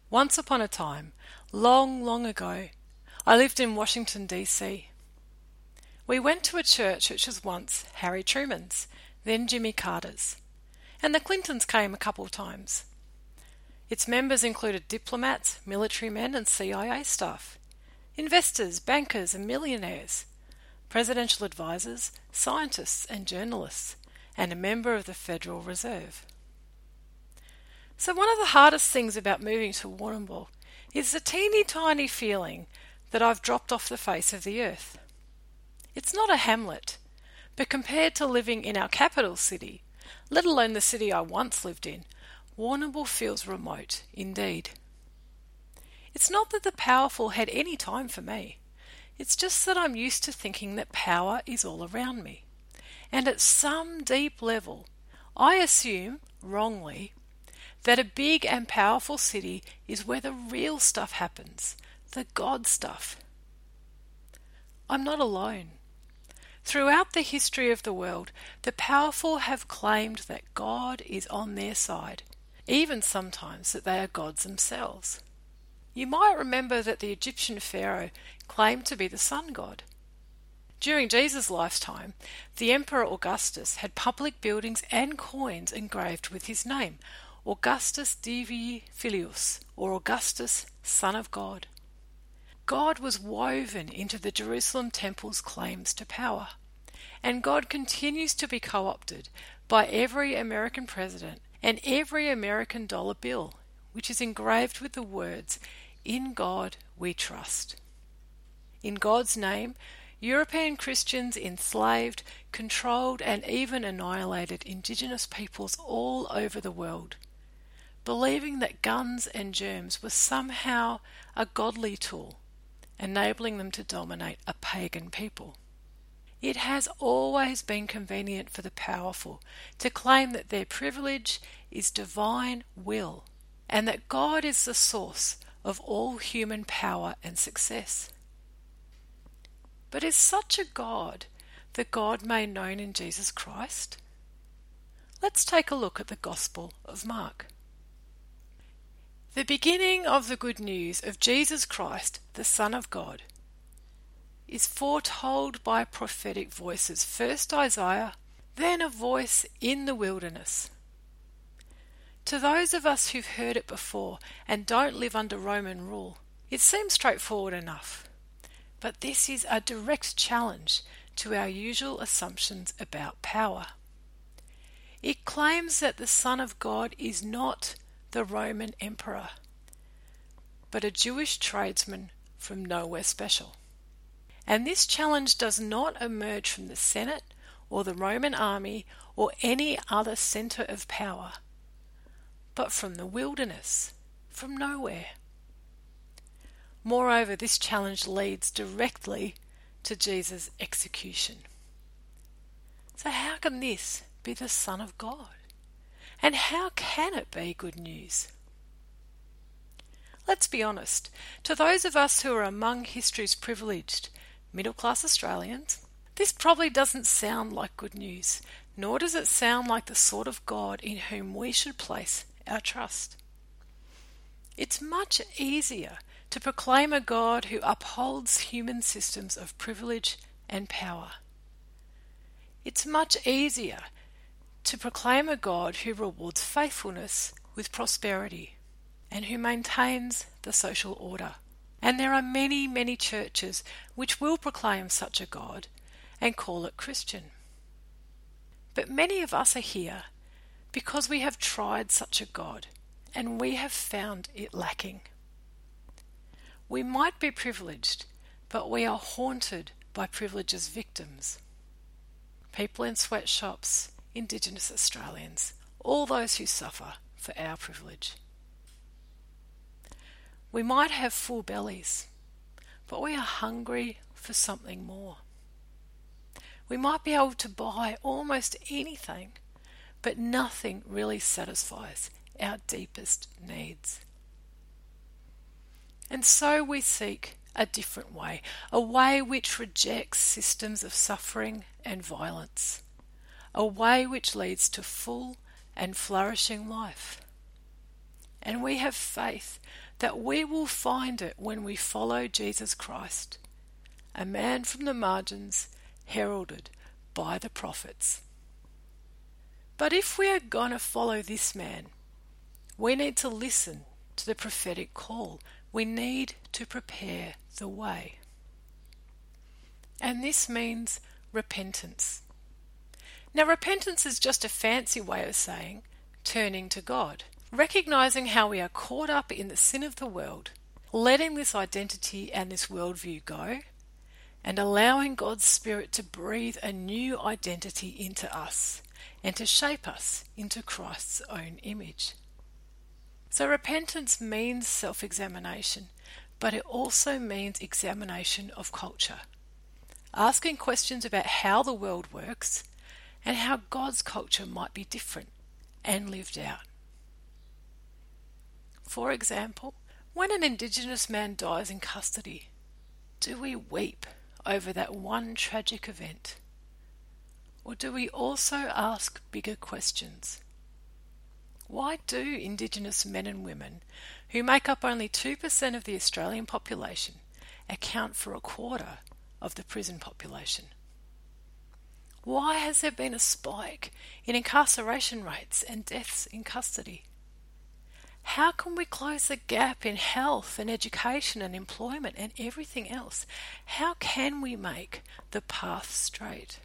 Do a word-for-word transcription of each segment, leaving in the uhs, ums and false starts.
Once upon a time, long, long ago, I lived in Washington, D C. We went to a church which was once Harry Truman's, then Jimmy Carter's, and the Clintons came a couple of times. Its members included diplomats, military men and C I A staff, investors, bankers and millionaires, presidential advisors, scientists and journalists, and a member of the Federal Reserve. So one of the hardest things about moving to Warrnambool is the teeny tiny feeling that I've dropped off the face of the earth. It's not a hamlet, but compared to living in our capital city, let alone the city I once lived in, Warrnambool feels remote indeed. It's not that the powerful had any time for me. It's just that I'm used to thinking that power is all around me. And at some deep level, I assume, wrongly, that a big and powerful city is where the real stuff happens, the God stuff. I'm not alone. Throughout the history of the world, the powerful have claimed that God is on their side, even sometimes that they are gods themselves. You might remember that the Egyptian pharaoh claimed to be the sun god. During Jesus' lifetime, the Emperor Augustus had public buildings and coins engraved with his name, Augustus Divi Filius, or Augustus, Son of God. God was woven into the Jerusalem temple's claims to power, and God continues to be co-opted by every American president and every American dollar bill, which is engraved with the words, "In God we trust." In God's name, European Christians enslaved, controlled and even annihilated indigenous peoples all over the world, believing that guns and germs were somehow a godly tool, enabling them to dominate a pagan people. It has always been convenient for the powerful to claim that their privilege is divine will, and that God is the source of all human power and success. But is such a God the God made known in Jesus Christ? Let's take a look at the Gospel of Mark. The beginning of the good news of Jesus Christ, the Son of God, is foretold by prophetic voices, first Isaiah, then a voice in the wilderness. To those of us who've heard it before and don't live under Roman rule, it seems straightforward enough. But this is a direct challenge to our usual assumptions about power. It claims that the Son of God is not the Roman emperor, but a Jewish tradesman from nowhere special. And this challenge does not emerge from the Senate or the Roman army or any other centre of power, but from the wilderness, from nowhere. Moreover, this challenge leads directly to Jesus' execution. So how can this be the Son of God? And how can it be good news? Let's be honest. To those of us who are among history's privileged, middle-class Australians, this probably doesn't sound like good news, nor does it sound like the sort of God in whom we should place our trust. It's much easier to proclaim a God who upholds human systems of privilege and power. It's much easier to proclaim a God who rewards faithfulness with prosperity and who maintains the social order. And there are many, many churches which will proclaim such a God and call it Christian. But many of us are here because we have tried such a God and we have found it lacking. We might be privileged, but we are haunted by privilege's victims. People in sweatshops, Indigenous Australians, all those who suffer for our privilege. We might have full bellies, but we are hungry for something more. We might be able to buy almost anything, but nothing really satisfies our deepest needs. And so we seek a different way, a way which rejects systems of suffering and violence, a way which leads to full and flourishing life. and we have faith that we will find it when we follow Jesus Christ, a man from the margins heralded by the prophets. But if we are going to follow this man, we need to listen to the prophetic call. We need to prepare the way. And this means repentance. Now, repentance is just a fancy way of saying turning to God, recognizing how we are caught up in the sin of the world, letting this identity and this worldview go, and allowing God's Spirit to breathe a new identity into us and to shape us into Christ's own image. So repentance means self-examination, but it also means examination of culture, asking questions about how the world works and how God's culture might be different and lived out. For example, when an Indigenous man dies in custody, do we weep over that one tragic event? Or do we also ask bigger questions? Why do Indigenous men and women, who make up only two percent of the Australian population, account for a quarter of the prison population? Why has there been a spike in incarceration rates and deaths in custody? How can we close the gap in health and education and employment and everything else? How can we make the path straight?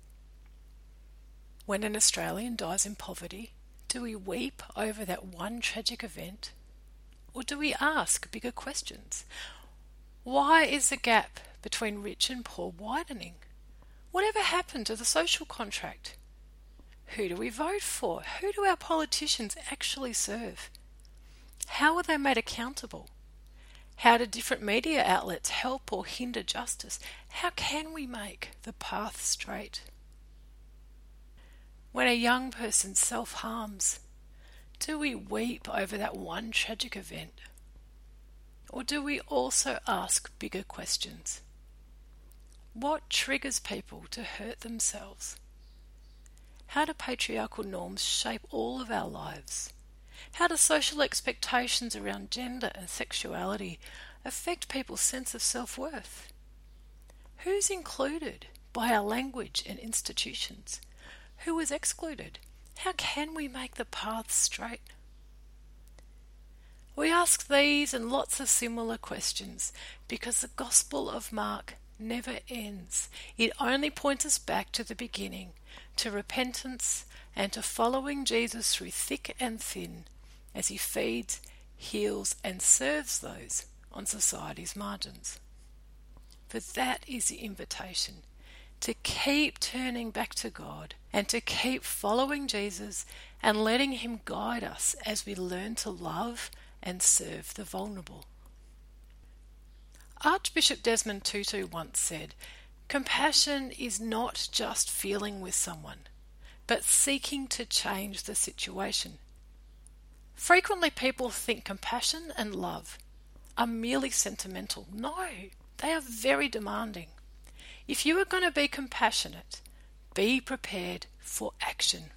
When an Australian dies in poverty, do we weep over that one tragic event? Or do we ask bigger questions? Why is the gap between rich and poor widening? Whatever happened to the social contract? Who do we vote for? Who do our politicians actually serve? How are they made accountable? How do different media outlets help or hinder justice? How can we make the path straight? When a young person self-harms, do we weep over that one tragic event? Or do we also ask bigger questions? What triggers people to hurt themselves? How do patriarchal norms shape all of our lives? How do social expectations around gender and sexuality affect people's sense of self-worth? Who's included by our language and institutions? Who is excluded? How can we make the path straight? We ask these and lots of similar questions because the Gospel of Mark never ends. It only points us back to the beginning, to repentance and to following Jesus through thick and thin as he feeds, heals and serves those on society's margins. For that is the invitation, to keep turning back to God and to keep following Jesus and letting him guide us as we learn to love and serve the vulnerable. Archbishop Desmond Tutu once said, "Compassion is not just feeling with someone, but seeking to change the situation." Frequently people think compassion and love are merely sentimental. No, they are very demanding. If you are going to be compassionate, be prepared for action.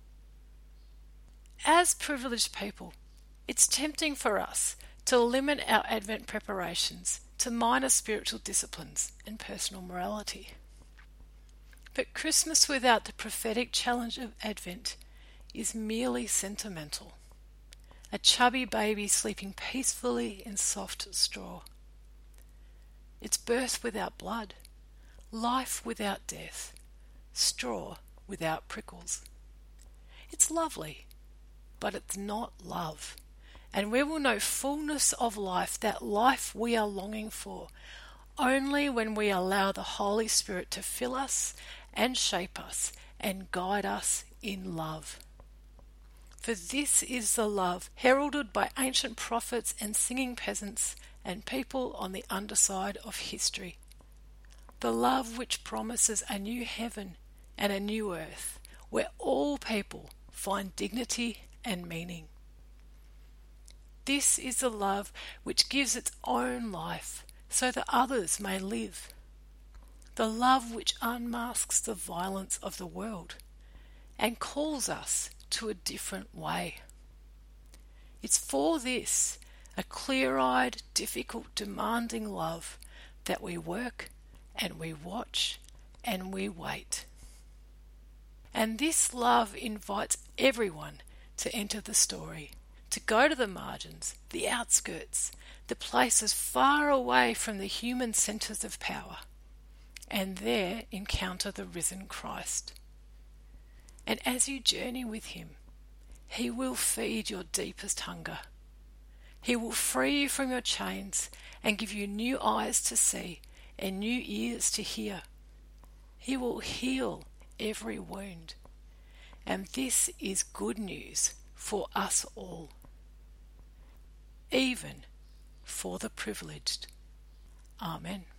As privileged people, it's tempting for us to limit our Advent preparations to minor spiritual disciplines and personal morality. But Christmas without the prophetic challenge of Advent is merely sentimental. A chubby baby sleeping peacefully in soft straw. It's birth without blood, life without death, straw without prickles. It's lovely, but it's not love. And we will know fullness of life, that life we are longing for, only when we allow the Holy Spirit to fill us and shape us and guide us in love. For this is the love heralded by ancient prophets and singing peasants and people on the underside of history. The love which promises a new heaven and a new earth where all people find dignity and meaning. This is the love which gives its own life so that others may live. The love which unmasks the violence of the world and calls us to a different way. It's for this, a clear-eyed, difficult, demanding love, that we work and we watch and we wait. And this love invites everyone to enter the story, to go to the margins, the outskirts, the places far away from the human centres of power, and there encounter the risen Christ. And as you journey with him, he will feed your deepest hunger. He will free you from your chains and give you new eyes to see and new ears to hear. He will heal every wound. And this is good news for us all, even for the privileged. Amen.